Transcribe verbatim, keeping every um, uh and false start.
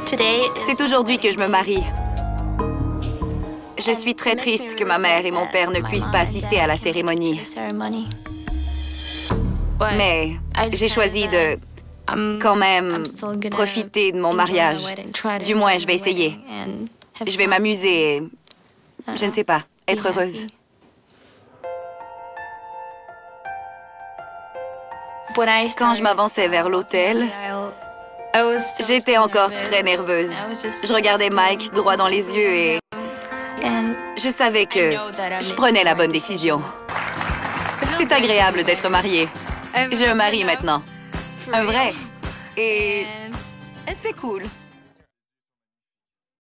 C'est aujourd'hui que je me marie. Je suis très triste que ma mère et mon père ne puissent pas assister à la cérémonie. Mais j'ai choisi de quand même profiter de mon mariage. Du moins, je vais essayer. Je vais m'amuser et, je ne sais pas, être heureuse. Quand je m'avançais vers l'hôtel, j'étais encore très nerveuse. Je regardais Mike droit dans les yeux et je savais que je prenais la bonne décision. C'est agréable d'être mariée. J'ai un mari maintenant. Un vrai. Et c'est cool.